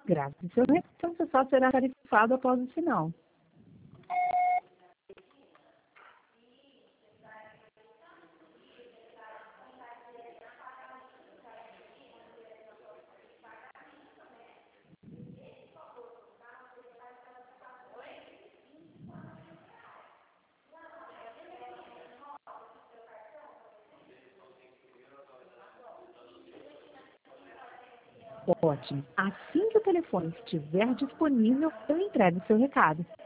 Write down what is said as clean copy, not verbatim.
Grave seu recado, seu só será tarifado após o sinal. Ótimo. Assim que o telefone estiver disponível, eu entrego o seu recado.